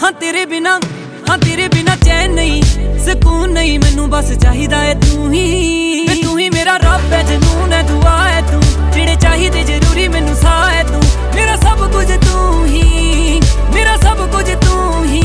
हाँ तेरे बिना चैन नहीं सुकून नहीं मैनू बस चाहिदा है तू ही मेरा रब है जनून है दुआ है तू जेड़े चाहिदे जरूरी मैनू साह है तू मेरा सब कुछ तू ही मेरा सब कुछ तू ही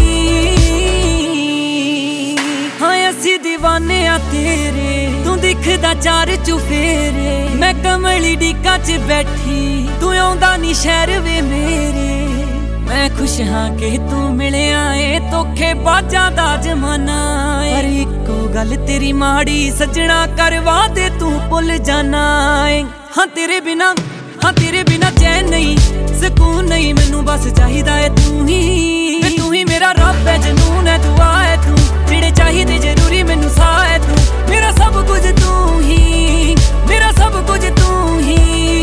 हाँ असी दीवाने आ तेरे तू दिखदा चार चुफेरे मैं कमली डीका च बैठी तू आउंदा नी शहर वे मेरे मैं खुश हाँ कि तू मिले आए धोखे बाजा दा जमाना पर इको गल तेरी माड़ी सजना करवा दे तू भुल जाना हाँ तेरे बिना चैन नहीं सुकून नहीं मैनू बस चाहिदा है तू ही मेरा रब है जनून है दुआ है तू जेड़े चाहिदे जरूरी मैनू साह है तू मेरा सब कुछ तू ही मेरा सब कुछ तू ही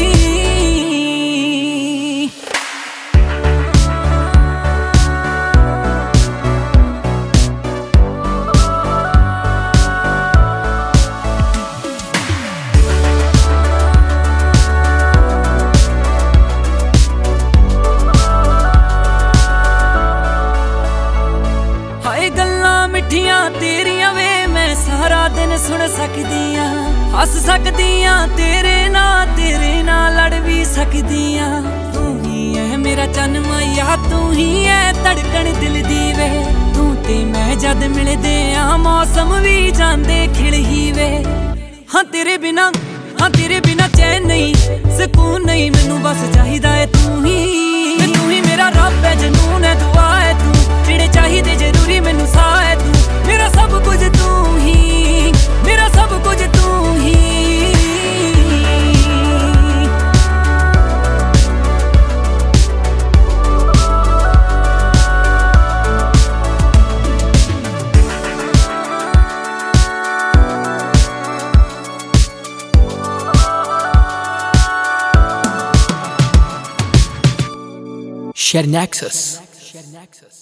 मिठियां तेरियां वे मैं सारा दिन सुन सकदियां हस सकदियां तेरे नाल लड़ भी सकदियां तू ही है मेरा चन माया तू ही है धड़कन दिल दी वे तू ते मैं जद मिलदे आ मौसम भी जांदे खिल ही वे हाँ तेरे बिना चैन नहीं सुकून नहीं मैनू बस चाहिदा है तू ही मेरा रब है जनून है दुआ है तू जेड़े चाहिदे जरूरी मैनू साह है तू मेरा सब कुछ तू ही मेरा सब कुछ तू ही Share Nexus.